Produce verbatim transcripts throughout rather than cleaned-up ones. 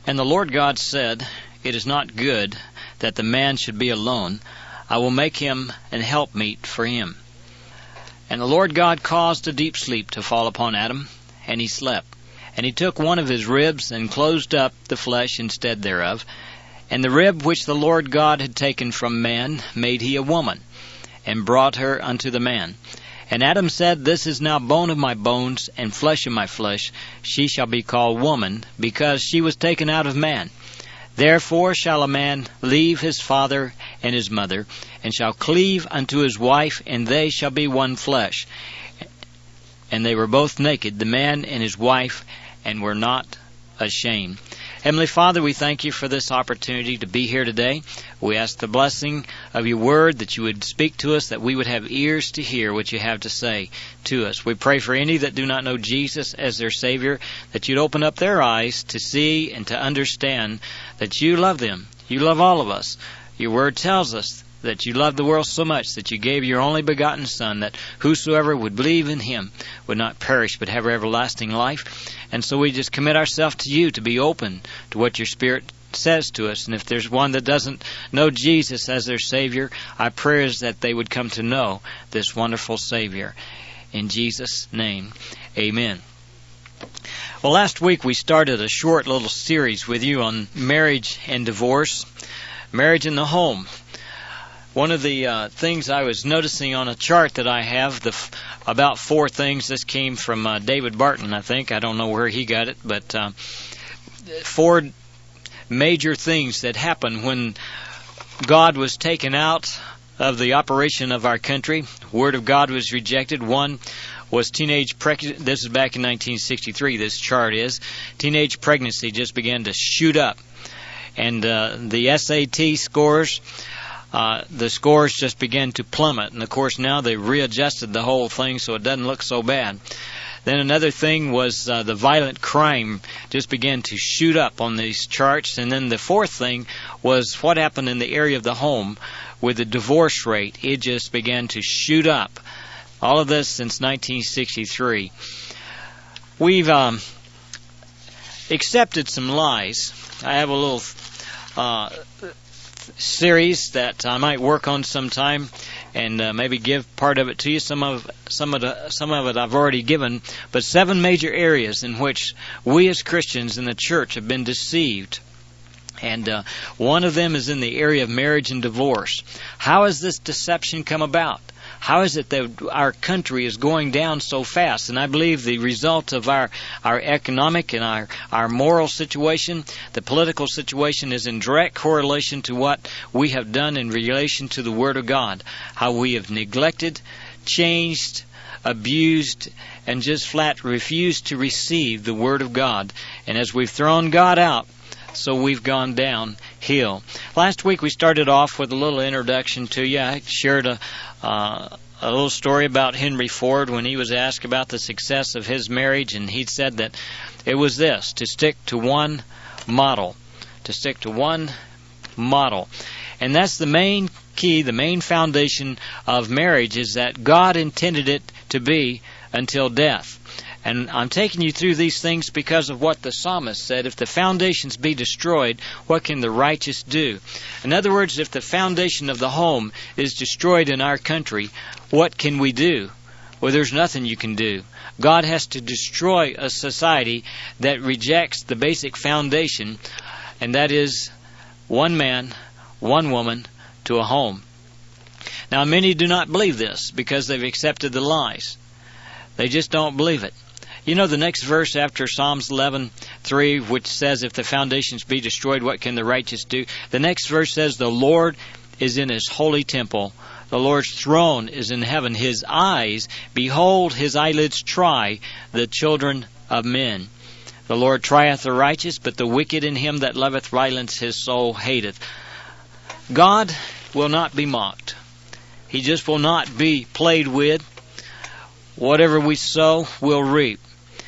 And the Lord God said, It is not good that the man should be alone. I will make him an helpmeet for him. And the Lord God caused a deep sleep to fall upon Adam, and he slept. And he took one of his ribs, and closed up the flesh instead thereof. And the rib which the Lord God had taken from man made he a woman, and brought her unto the man. And Adam said, This is now bone of my bones, and flesh of my flesh. She shall be called woman, because she was taken out of man. Therefore shall a man leave his father and his mother, and shall cleave unto his wife, and they shall be one flesh. And they were both naked, the man and his wife, and were not ashamed. Heavenly Father, we thank you for this opportunity to be here today. We ask the blessing of your word, that you would speak to us, that we would have ears to hear what you have to say to us. We pray for any that do not know Jesus as their Savior, that you'd open up their eyes to see and to understand that you love them. You love all of us. Your word tells us that you loved the world so much that you gave your only begotten Son, that whosoever would believe in him would not perish but have everlasting life. And so we just commit ourselves to you to be open to what your Spirit says to us. And if there's one that doesn't know Jesus as their Savior, our prayer is that they would come to know this wonderful Savior. In Jesus' name, amen. Well, last week we started a short little series with you on marriage and divorce, marriage in the home. One of the uh, things I was noticing on a chart that I have, the f- about four things, this came from uh, David Barton, I think. I don't know where he got it, but uh, four major things that happened when God was taken out of the operation of our country. The Word of God was rejected. One was teenage pregnancy. This is back in nineteen sixty-three, this chart is. Teenage pregnancy just began to shoot up. And uh, the S A T scores... Uh, the scores just began to plummet. And, of course, now they've readjusted the whole thing so it doesn't look so bad. Then another thing was uh, the violent crime just began to shoot up on these charts. And then the fourth thing was what happened in the area of the home with the divorce rate. It just began to shoot up. All of this since nineteen sixty-three. We've um, accepted some lies. I have a little... Uh, series that I might work on sometime, and uh, maybe give part of it to you. Some of some of the, some of it I've already given, but seven major areas in which we as Christians in the church have been deceived. And uh, one of them is in the area of marriage and divorce. How has this deception come about? How is it that our country is going down so fast? And I believe the result of our, our economic and our, our moral situation, the political situation, is in direct correlation to what we have done in relation to the Word of God. How we have neglected, changed, abused, and just flat refused to receive the Word of God. And as we've thrown God out, so we've gone downhill. Last week we started off with a little introduction to you. I shared a uh, a little story about Henry Ford when he was asked about the success of his marriage, and he said that it was this: to stick to one model, to stick to one model. And that's the main key, the main foundation of marriage, is that God intended it to be until death. And I'm taking you through these things because of what the psalmist said. If the foundations be destroyed, what can the righteous do? In other words, if the foundation of the home is destroyed in our country, what can we do? Well, there's nothing you can do. God has to destroy a society that rejects the basic foundation, and that is one man, one woman to a home. Now, many do not believe this because they've accepted the lies. They just don't believe it. You know the next verse after Psalms eleven three, which says, if the foundations be destroyed, what can the righteous do? The next verse says, the Lord is in his holy temple. The Lord's throne is in heaven. His eyes, behold, his eyelids try the children of men. The Lord trieth the righteous, but the wicked in him that loveth violence his soul hateth. God will not be mocked. He just will not be played with. Whatever we sow, we'll reap.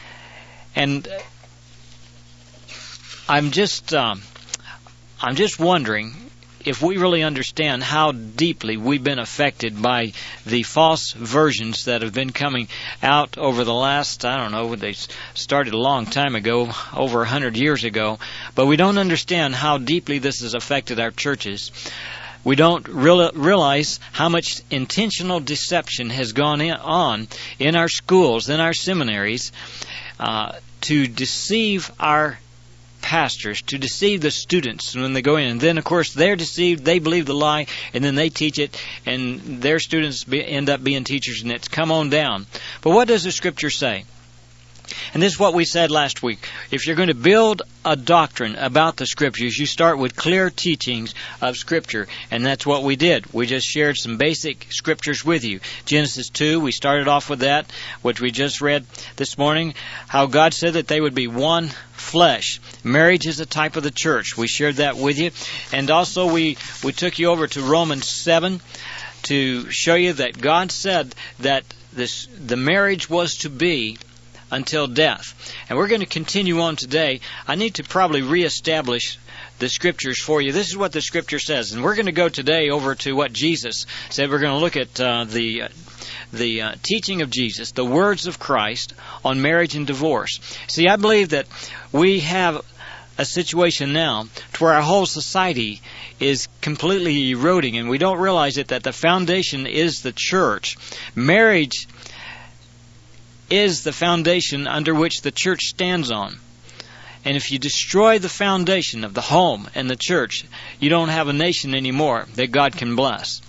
And I'm just, um, I'm just wondering if we really understand how deeply we've been affected by the false versions that have been coming out over the last, I don't know, they started a long time ago, over a hundred years ago, but we don't understand how deeply this has affected our churches. We don't real, realize how much intentional deception has gone in, on in our schools, in our seminaries, uh, to deceive our pastors, to deceive the students when they go in. And then, of course, they're deceived, they believe the lie, and then they teach it, and their students be, end up being teachers, and it's come on down. But what does the Scripture say? And this is what we said last week. If you're going to build a doctrine about the Scriptures, you start with clear teachings of Scripture. And that's what we did. We just shared some basic Scriptures with you. Genesis two, we started off with that, which we just read this morning. How God said that they would be one flesh. Marriage is a type of the church. We shared that with you. And also we, we took you over to Romans seven to show you that God said that this the marriage was to be until death. And we're going to continue on today. I need to probably reestablish the Scriptures for you. This is what the Scripture says. And we're going to go today over to what Jesus said. We're going to look at uh, the... Uh, the uh, teaching of Jesus, the words of Christ on marriage and divorce. See, I believe that we have a situation now to where our whole society is completely eroding, and we don't realize it, that the foundation is the church. Marriage is the foundation under which the church stands on. And if you destroy the foundation of the home and the church, you don't have a nation anymore that God can bless.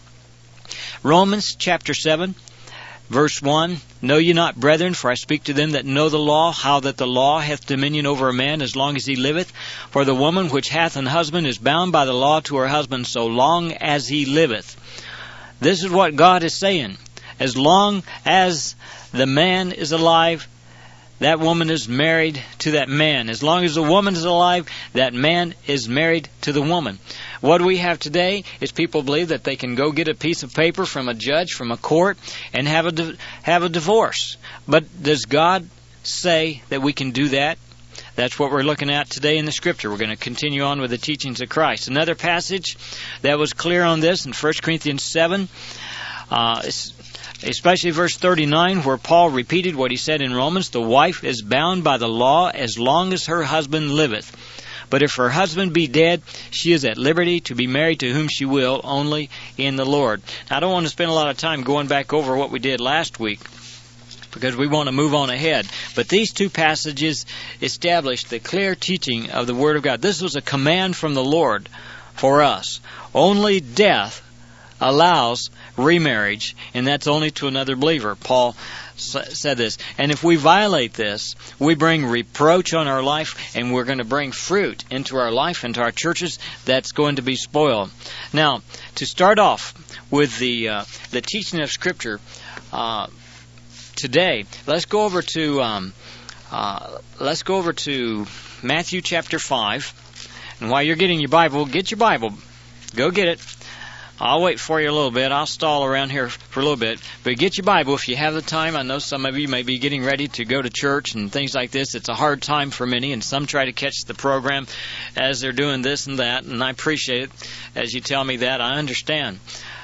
Romans chapter seven, verse one, Know ye not, brethren, for I speak to them that know the law, how that the law hath dominion over a man as long as he liveth. For the woman which hath an husband is bound by the law to her husband so long as he liveth. This is what God is saying. As long as the man is alive, that woman is married to that man. As long as the woman is alive, that man is married to the woman. What we have today is people believe that they can go get a piece of paper from a judge, from a court, and have a di- have a divorce. But does God say that we can do that? That's what we're looking at today in the Scripture. We're going to continue on with the teachings of Christ. Another passage that was clear on this in First Corinthians seven, uh, especially verse thirty-nine, where Paul repeated what he said in Romans, the wife is bound by the law as long as her husband liveth. But if her husband be dead, she is at liberty to be married to whom she will, only in the Lord. Now, I don't want to spend a lot of time going back over what we did last week, because we want to move on ahead. But these two passages establish the clear teaching of the Word of God. This was a command from the Lord for us. Only death allows remarriage, and that's only to another believer. Paul said this. And if we violate this, we bring reproach on our life, and we're going to bring fruit into our life, into our churches, that's going to be spoiled. Now, to start off with the uh, the teaching of Scripture uh, today, let's go over to um, uh, let's go over to Matthew chapter five. And while you're getting your Bible, get your Bible. Go get it. I'll wait for you a little bit. I'll stall around here for a little bit. But get your Bible if you have the time. I know some of you may be getting ready to go to church and things like this. It's a hard time for many, and some try to catch the program as they're doing this and that. And I appreciate it as you tell me that. I understand.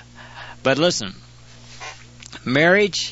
But listen, marriage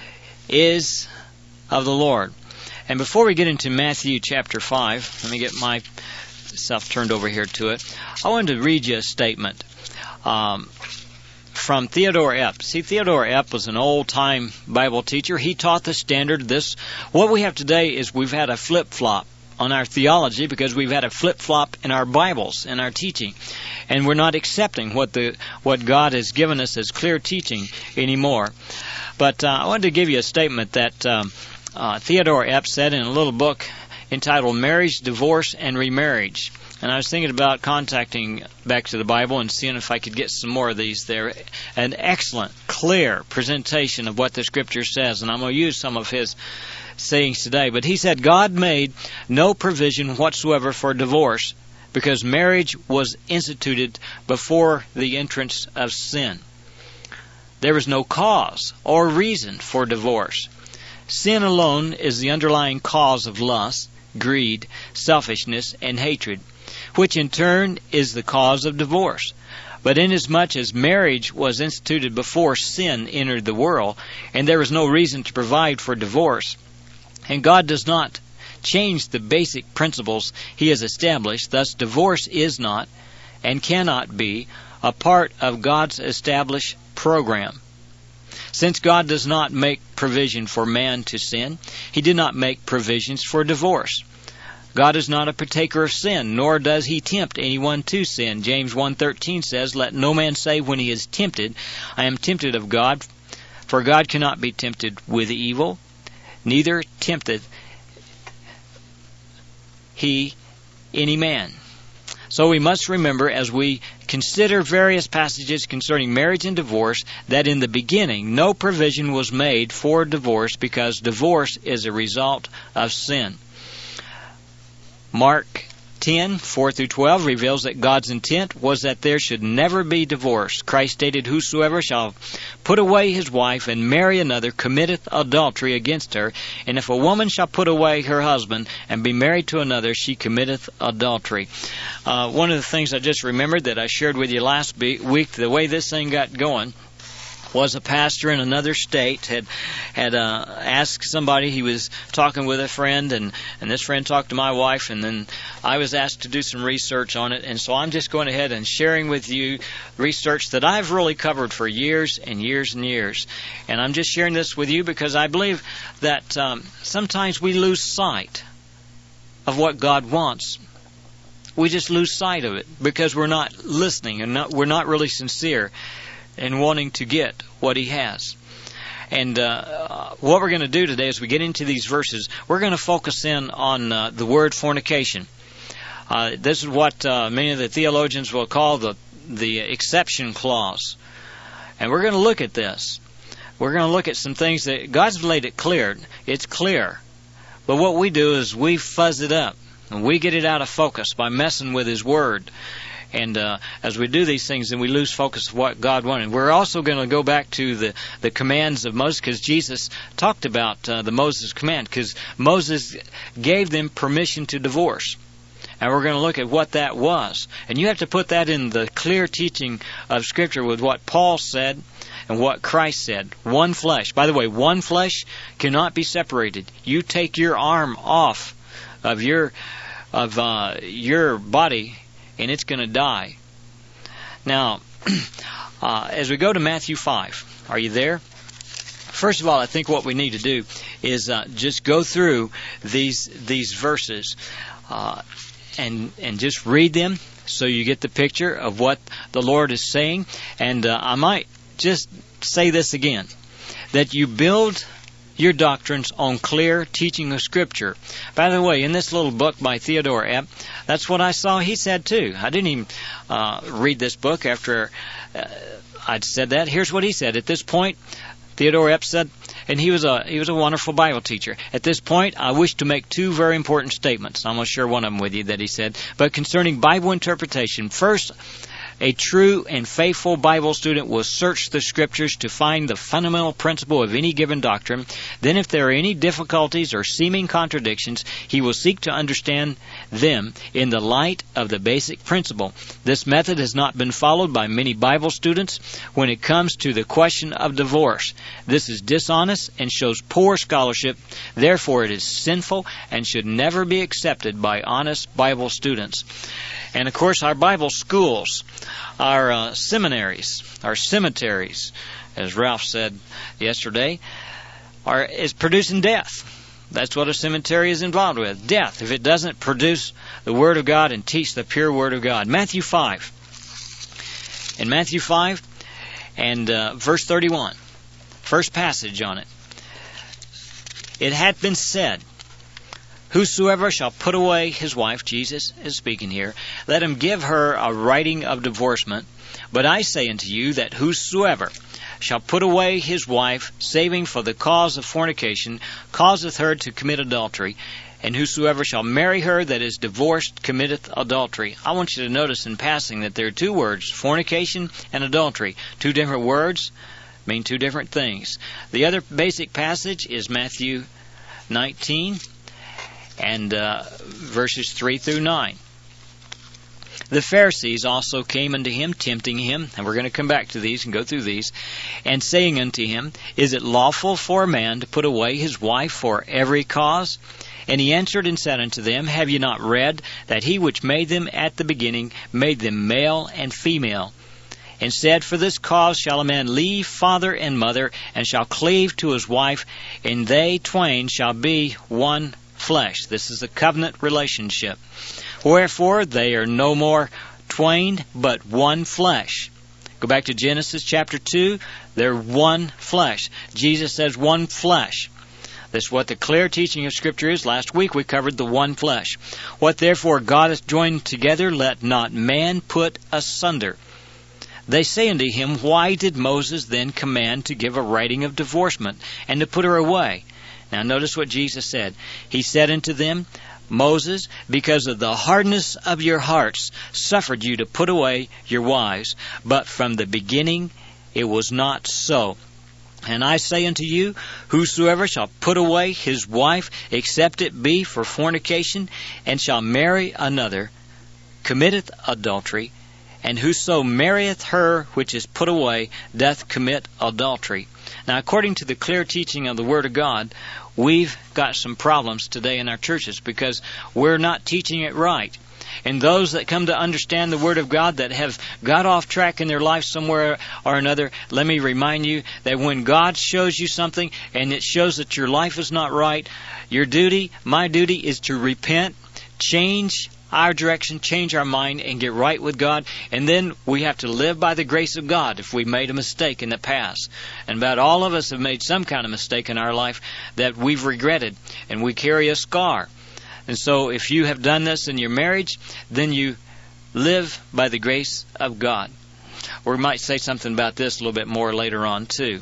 is of the Lord. And before we get into Matthew chapter five, let me get myself turned over here to it. I wanted to read you a statement. Um, from Theodore Epp. See, Theodore Epp was an old-time Bible teacher. He taught the standard. This, what we have today is we've had a flip-flop on our theology because we've had a flip-flop in our Bibles, in our teaching. And we're not accepting what the what God has given us as clear teaching anymore. But uh, I wanted to give you a statement that um, uh, Theodore Epp said in a little book entitled Marriage, Divorce, and Remarriage. And I was thinking about contacting back to the Bible and seeing if I could get some more of these there. An excellent, clear presentation of what the Scripture says. And I'm going to use some of his sayings today. But he said, God made no provision whatsoever for divorce because marriage was instituted before the entrance of sin. There was no cause or reason for divorce. Sin alone is the underlying cause of lust, greed, selfishness, and hatred, which in turn is the cause of divorce. But inasmuch as marriage was instituted before sin entered the world, and there was no reason to provide for divorce, and God does not change the basic principles He has established, thus divorce is not and cannot be a part of God's established program. Since God does not make provision for man to sin, He did not make provisions for divorce. God is not a partaker of sin, nor does He tempt anyone to sin. James one thirteen says, "Let no man say when he is tempted, I am tempted of God, for God cannot be tempted with evil, neither tempteth He any man." So we must remember, as we consider various passages concerning marriage and divorce, that in the beginning no provision was made for divorce, because divorce is a result of sin. Mark ten, four through twelve reveals that God's intent was that there should never be divorce. Christ stated, "Whosoever shall put away his wife and marry another committeth adultery against her. And if a woman shall put away her husband and be married to another, she committeth adultery." Uh, one of the things I just remembered that I shared with you last week, the way this thing got going, was a pastor in another state had had uh, asked somebody. He was talking with a friend, and, and this friend talked to my wife, and then I was asked to do some research on it. And so I'm just going ahead and sharing with you research that I've really covered for years and years and years. And I'm just sharing this with you because I believe that um, sometimes we lose sight of what God wants. We just lose sight of it because we're not listening and not, we're not really sincere and wanting to get what He has. And uh, what we're going to do today as we get into these verses, we're going to focus in on uh, the word fornication. Uh, this is what uh, many of the theologians will call the the exception clause. And we're going to look at this. We're going to look at some things that God's laid it clear. It's clear. But what we do is we fuzz it up, and we get it out of focus by messing with His Word. And uh, as we do these things, then we lose focus of what God wanted. We're also going to go back to the, the commands of Moses, because Jesus talked about uh, the Moses command, because Moses gave them permission to divorce. And we're going to look at what that was. And you have to put that in the clear teaching of Scripture with what Paul said and what Christ said. One flesh. By the way, one flesh cannot be separated. You take your arm off of your of uh, your body, and it's going to die. Now, uh, as we go to Matthew five, are you there? First of all, I think what we need to do is uh, just go through these these verses uh, and and just read them so you get the picture of what the Lord is saying. And uh, I might just say this again, that you build your doctrines on clear teaching of Scripture. By the way, in this little book by Theodore Epp, that's what I saw he said too. I didn't even uh, read this book after uh, I'd said that. Here's what he said. At this point, Theodore Epp said, and he was a he was a wonderful Bible teacher. At this point, I wish to make two very important statements. I'm going to share one of them with you that he said. But concerning Bible interpretation, first, a true and faithful Bible student will search the Scriptures to find the fundamental principle of any given doctrine. Then if there are any difficulties or seeming contradictions, he will seek to understand them in the light of the basic principle. This method has not been followed by many Bible students when it comes to the question of divorce. This is dishonest and shows poor scholarship. Therefore, it is sinful and should never be accepted by honest Bible students. And, of course, our Bible schools, our uh, seminaries, our cemeteries, as Ralph said yesterday, are is producing death. That's what a cemetery is involved with, death, if it doesn't produce the Word of God and teach the pure Word of God. Matthew five. In Matthew five and uh, verse thirty-one, first passage on it. It had been said, "Whosoever shall put away his wife," Jesus is speaking here, "let him give her a writing of divorcement. But I say unto you that whosoever shall put away his wife, saving for the cause of fornication, causeth her to commit adultery. And whosoever shall marry her that is divorced committeth adultery." I want you to notice in passing that there are two words, fornication and adultery. Two different words mean two different things. The other basic passage is Matthew nineteen. and uh, verses three through nine. The Pharisees also came unto him, tempting him, and we're going to come back to these and go through these, and saying unto him, Is it lawful for a man to put away his wife for every cause? And he answered and said unto them, Have ye not read that he which made them at the beginning made them male and female? And said, For this cause shall a man leave father and mother, and shall cleave to his wife, and they twain shall be one flesh. This is a covenant relationship. Wherefore they are no more twain, but one flesh. Go back to Genesis chapter two. They're one flesh. Jesus says one flesh. This is what the clear teaching of Scripture is. Last week we covered the one flesh. What therefore God hath joined together, let not man put asunder. They say unto him, Why did Moses then command to give a writing of divorcement, and to put her away? Now notice what Jesus said. He said unto them, Moses, because of the hardness of your hearts, suffered you to put away your wives, but from the beginning it was not so. And I say unto you, whosoever shall put away his wife, except it be for fornication, and shall marry another, committeth adultery, and whoso marrieth her which is put away doth commit adultery. Now, according to the clear teaching of the Word of God, we've got some problems today in our churches because we're not teaching it right. And those that come to understand the Word of God that have got off track in their life somewhere or another, let me remind you that when God shows you something and it shows that your life is not right, your duty, my duty, is to repent, change our direction, change our mind, and get right with God. And then we have to live by the grace of God if we made a mistake in the past. And about all of us have made some kind of mistake in our life that we've regretted, and we carry a scar. And so if you have done this in your marriage, then you live by the grace of God. We might say something about this a little bit more later on too.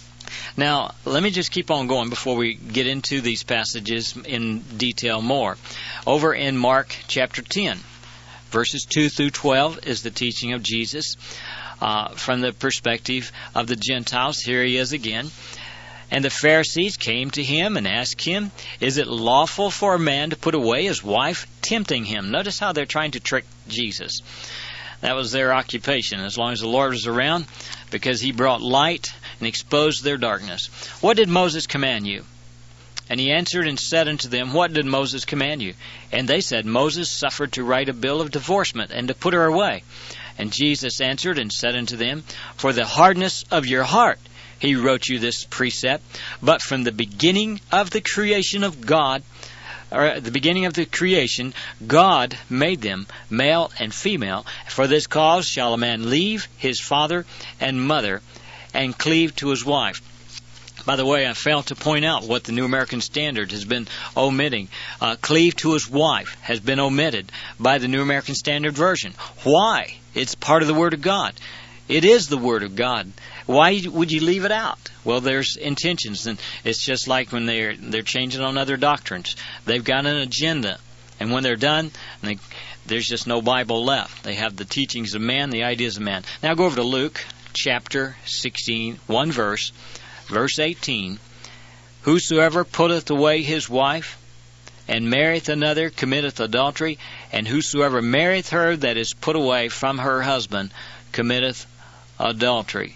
Now, let me just keep on going before we get into these passages in detail more. Over in Mark chapter ten, verses two through twelve is the teaching of Jesus uh, from the perspective of the Gentiles. Here he is again. And the Pharisees came to him and asked him, Is it lawful for a man to put away his wife, tempting him? Notice how they're trying to trick Jesus. That was their occupation as long as the Lord was around, because he brought light and exposed their darkness. What did Moses command you? And he answered and said unto them, What did Moses command you? And they said, Moses suffered to write a bill of divorcement, and to put her away. And Jesus answered and said unto them, For the hardness of your heart he wrote you this precept. But from the beginning of the creation of God, or at the beginning of the creation, God made them male and female. For this cause shall a man leave his father and mother, and cleave to his wife. By the way, I failed to point out what the New American Standard has been omitting. Uh, cleave to his wife has been omitted by the New American Standard Version. Why? It's part of the Word of God. It is the Word of God. Why would you leave it out? Well, there's intentions, and it's just like when they're they're changing on other doctrines. They've got an agenda, and when they're done, they, there's just no Bible left. They have the teachings of man, the ideas of man. Now go over to Luke chapter sixteen, one verse, verse eighteen. Whosoever putteth away his wife, and marrieth another, committeth adultery, and whosoever marrieth her that is put away from her husband, committeth adultery.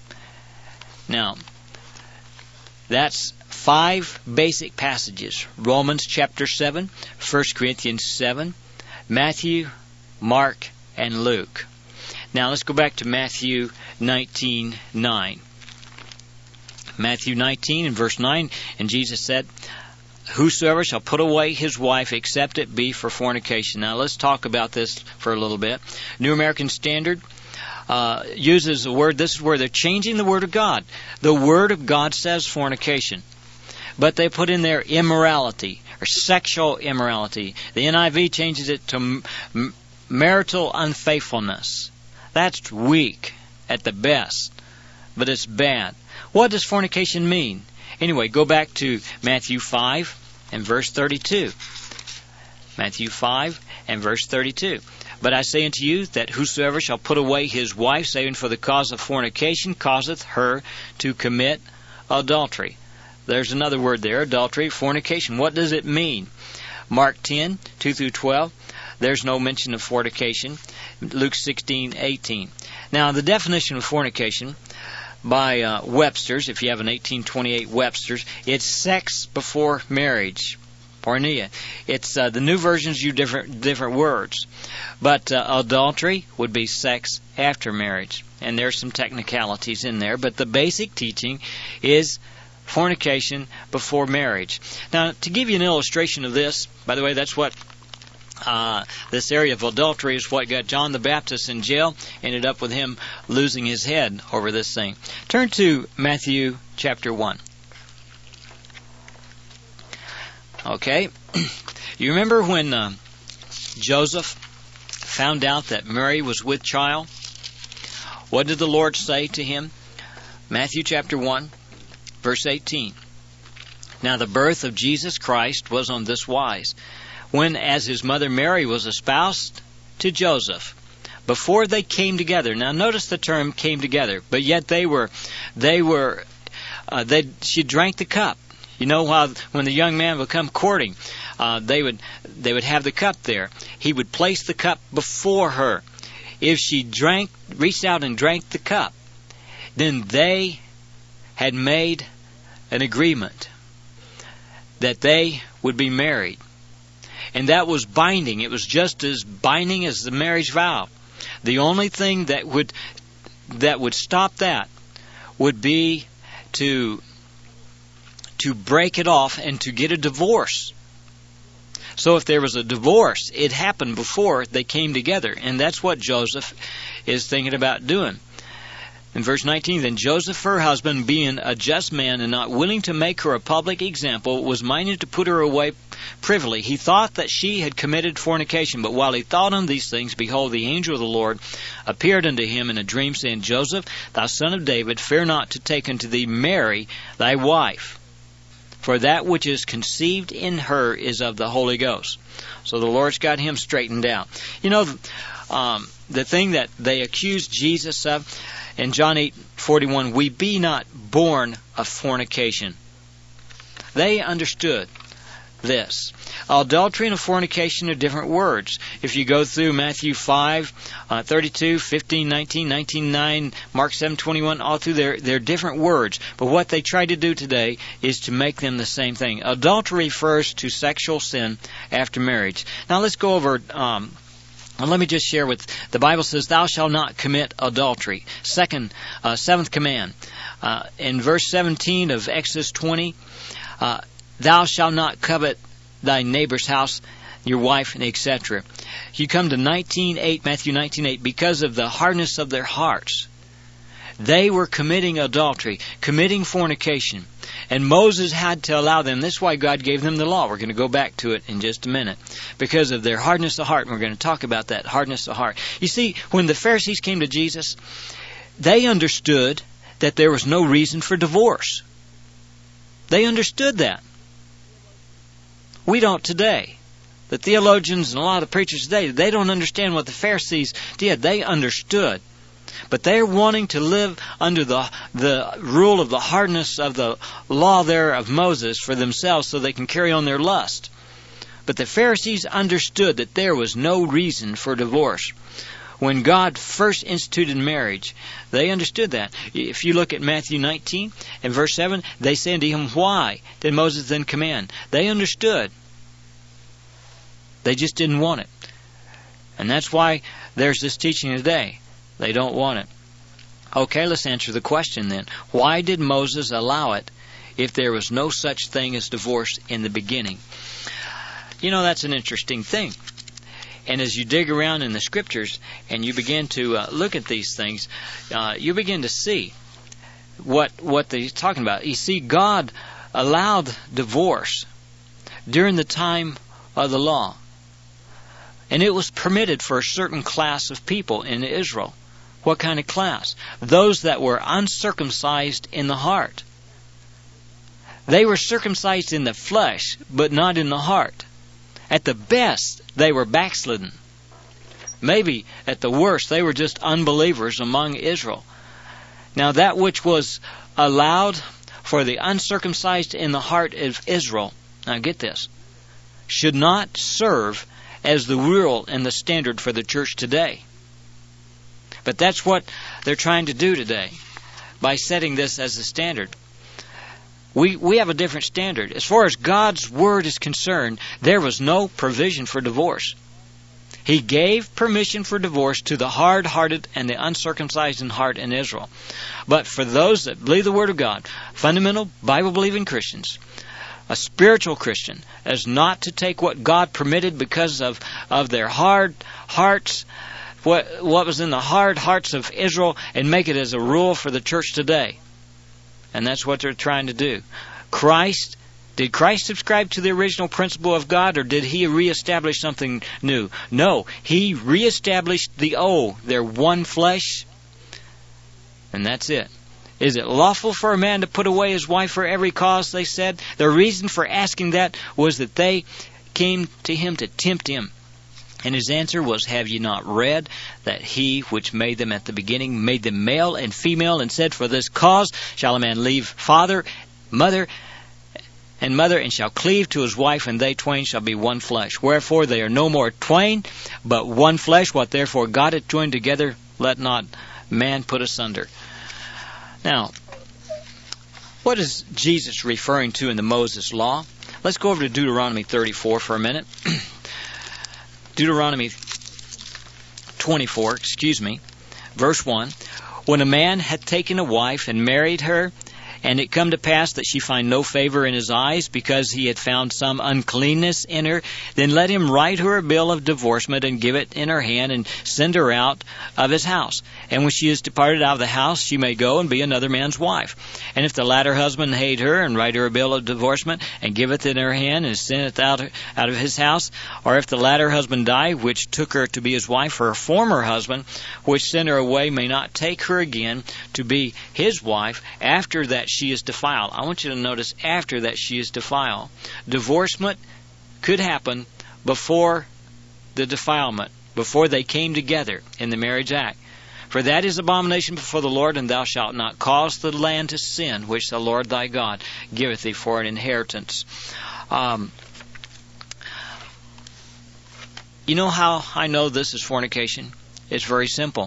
Now, that's five basic passages. Romans chapter seven, First Corinthians seven, Matthew, Mark, and Luke. Now let's go back to Matthew nineteen nine. Matthew nineteen and verse nine, and Jesus said, Whosoever shall put away his wife, except it be for fornication. Now let's talk about this for a little bit. New American Standard uh, uses the word, this is where they're changing the Word of God. The Word of God says fornication, but they put in there immorality, or sexual immorality. The N I V changes it to m- marital unfaithfulness. That's weak at the best, but it's bad. What does fornication mean? Anyway, go back to Matthew five and verse thirty-two. Matthew five and verse thirty-two. But I say unto you that whosoever shall put away his wife, saving for the cause of fornication, causeth her to commit adultery. There's another word there, adultery, fornication. What does it mean? Mark ten, two through twelve, there's no mention of fornication. Luke sixteen, eighteen. Now, the definition of fornication by uh, Webster's, if you have an eighteen twenty-eight Webster's, it's sex before marriage. Porneia. It's uh, the new versions use different different words, but uh, adultery would be sex after marriage, and there's some technicalities in there. But the basic teaching is fornication before marriage. Now, to give you an illustration of this, by the way, that's what uh, this area of adultery is what got John the Baptist in jail. Ended up with him losing his head over this thing. Turn to Matthew chapter one. Okay, you remember when uh, Joseph found out that Mary was with child? What did the Lord say to him? Matthew chapter one, verse eighteen. Now the birth of Jesus Christ was on this wise, when as his mother Mary was espoused to Joseph, before they came together. Now notice the term came together, but yet they were, they were, uh, they she drank the cup. You know how when the young man would come courting, uh, they would they would have the cup there. He would place the cup before her. If she drank, reached out and drank the cup, then they had made an agreement that they would be married. And that was binding. It was just as binding as the marriage vow. The only thing that would that would stop that would be to to break it off and to get a divorce. So if there was a divorce, it happened before they came together. And that's what Joseph is thinking about doing. In verse nineteen, then Joseph, her husband, being a just man and not willing to make her a public example, was minded to put her away privily. He thought that she had committed fornication. But while he thought on these things, behold, the angel of the Lord appeared unto him in a dream, saying, Joseph, thou son of David, fear not to take unto thee Mary thy wife, for that which is conceived in her is of the Holy Ghost. So the Lord's got him straightened out. You know, um, the thing that they accused Jesus of in John eight forty-one, we be not born of fornication. They understood this. Adultery and fornication are different words. If you go through Matthew five, uh, thirty-two, fifteen, nineteen, nineteen, nine, Mark seven, twenty-one, all through there, they're different words. But what they try to do today is to make them the same thing. Adultery refers to sexual sin after marriage. Now let's go over, um, and let me just share with, the Bible says, thou shalt not commit adultery. Second, uh, seventh command. Uh, in verse seventeen of Exodus twenty, uh, thou shalt not covet thy neighbor's house, your wife, and et cetera. You come to nineteen eight, Matthew nineteen eight, because of the hardness of their hearts. They were committing adultery, committing fornication. And Moses had to allow them. That's why God gave them the law. We're going to go back to it in just a minute. Because of their hardness of heart. And we're going to talk about that hardness of heart. You see, when the Pharisees came to Jesus, they understood that there was no reason for divorce. They understood that. We don't today. The theologians and a lot of preachers today, they don't understand what the Pharisees did. They understood. But they're wanting to live under the the rule of the hardness of the law there of Moses for themselves so they can carry on their lust. But the Pharisees understood that there was no reason for divorce. When God first instituted marriage, they understood that. If you look at Matthew nineteen and verse seven, they say unto him, why did Moses then command? They understood. They just didn't want it. And that's why there's this teaching today. They don't want it. Okay, let's answer the question then. Why did Moses allow it if there was no such thing as divorce in the beginning? You know, that's an interesting thing. And as you dig around in the Scriptures and you begin to uh, look at these things, uh, you begin to see what what they're talking about. You see, God allowed divorce during the time of the law. And it was permitted for a certain class of people in Israel. What kind of class? Those that were uncircumcised in the heart. They were circumcised in the flesh, but not in the heart. At the best, they were backslidden. Maybe at the worst, they were just unbelievers among Israel. Now that which was allowed for the uncircumcised in the heart of Israel, now get this, should not serve as the rule and the standard for the church today. But that's what they're trying to do today by setting this as the standard. We we have a different standard. As far as God's Word is concerned, there was no provision for divorce. He gave permission for divorce to the hard-hearted and the uncircumcised in heart in Israel. But for those that believe the Word of God, fundamental Bible-believing Christians, a spiritual Christian is not to take what God permitted because of, of their hard hearts, what, what was in the hard hearts of Israel, and make it as a rule for the church today. And that's what they're trying to do. Christ, did Christ subscribe to the original principle of God, or did He reestablish something new? No, He reestablished the old. They're one flesh, and that's it. Is it lawful for a man to put away his wife for every cause, they said? The reason for asking that was that they came to him to tempt him. And his answer was, have ye not read that He which made them at the beginning made them male and female, and said, for this cause shall a man leave father, mother, and mother, and shall cleave to his wife, and they twain shall be one flesh. Wherefore they are no more twain, but one flesh. What therefore God hath joined together, let not man put asunder. Now, what is Jesus referring to in the Moses Law? Let's go over to Deuteronomy thirty-four for a minute. Deuteronomy twenty-four, excuse me, verse one. When a man hath taken a wife and married her, and it come to pass that she find no favor in his eyes, because he had found some uncleanness in her, then let him write her a bill of divorcement, and give it in her hand, and send her out of his house. And when she is departed out of the house, she may go and be another man's wife. And if the latter husband hate her, and write her a bill of divorcement, and giveth it in her hand, and sendeth out out of his house, or if the latter husband die, which took her to be his wife, her former husband, which sent her away, may not take her again to be his wife, after that she is defiled. I want you to notice, after that she is defiled. Divorcement could happen before the defilement, before they came together in the marriage act. For that is abomination before the Lord, and thou shalt not cause the land to sin, which the Lord thy God giveth thee for an inheritance. Um, you know how I know this is fornication? It's very simple.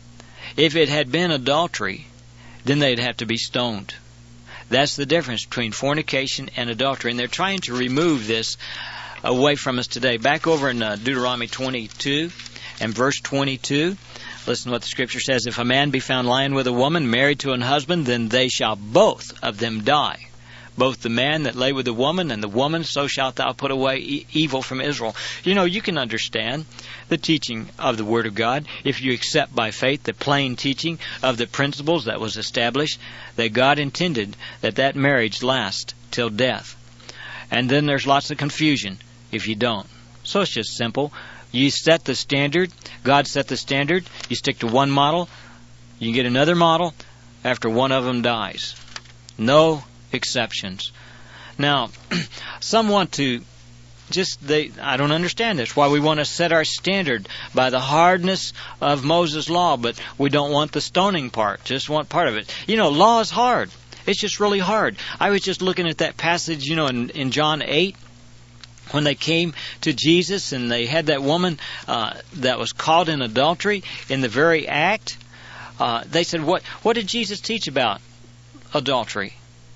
If it had been adultery, then they'd have to be stoned. That's the difference between fornication and adultery. And they're trying to remove this away from us today. Back over in uh, Deuteronomy twenty-two and verse twenty-two, listen to what the Scripture says. If a man be found lying with a woman married to an husband, then they shall both of them die. Both the man that lay with the woman and the woman, so shalt thou put away e- evil from Israel. You know, you can understand the teaching of the Word of God if you accept by faith the plain teaching of the principles that was established, that God intended that that marriage last till death. And then there's lots of confusion if you don't. So it's just simple. You set the standard. God set the standard. You stick to one model. You can get another model after one of them dies. No exceptions. Now, some want to just, they, I don't understand this, why we want to set our standard by the hardness of Moses' law, but we don't want the stoning part, just want part of it. You know, law is hard. It's just really hard. I was just looking at that passage, you know, in, in John eight, when they came to Jesus and they had that woman uh, that was caught in adultery in the very act. Uh, they said, what, what did Jesus teach about adultery?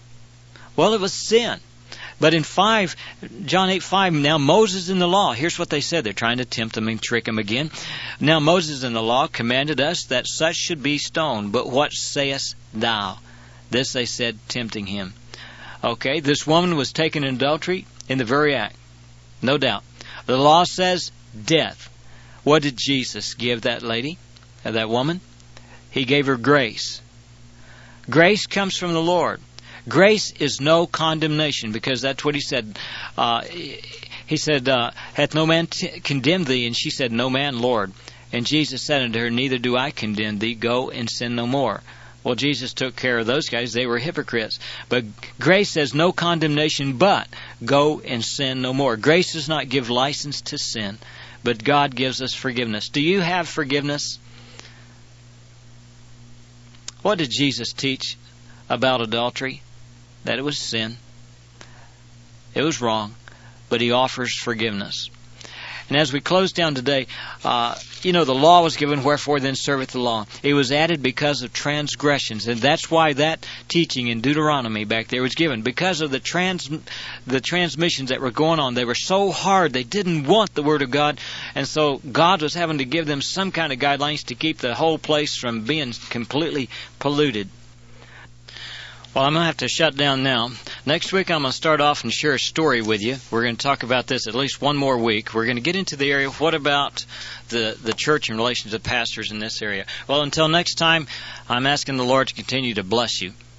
Well, it was sin. But in five, John eight five, now Moses in the law, here's what they said. They're trying to tempt him and trick him again. Now Moses in the law commanded us that such should be stoned. But what sayest thou? This they said, tempting him. Okay, this woman was taken in adultery in the very act. No doubt. The law says death. What did Jesus give that lady, that woman? He gave her grace. Grace comes from the Lord. Grace is no condemnation, because that's what he said. Uh, he said, uh, hath no man t- condemned thee? And she said, no man, Lord. And Jesus said unto her, neither do I condemn thee. Go and sin no more. Well, Jesus took care of those guys. They were hypocrites. But grace says no condemnation, but go and sin no more. Grace does not give license to sin, but God gives us forgiveness. Do you have forgiveness? What did Jesus teach about adultery? That it was sin. It was wrong. but He offers forgiveness. And as we close down today, uh, you know, the law was given, wherefore then serveth the law. It was added because of transgressions, and that's why that teaching in Deuteronomy back there was given, because of the trans the transmissions that were going on. They were so hard, they didn't want the Word of God, and so God was having to give them some kind of guidelines to keep the whole place from being completely polluted. Well, I'm going to have to shut down now. Next week, I'm going to start off and share a story with you. We're going to talk about this at least one more week. We're going to get into the area of what about the, the church in relation to pastors in this area. Well, until next time, I'm asking the Lord to continue to bless you.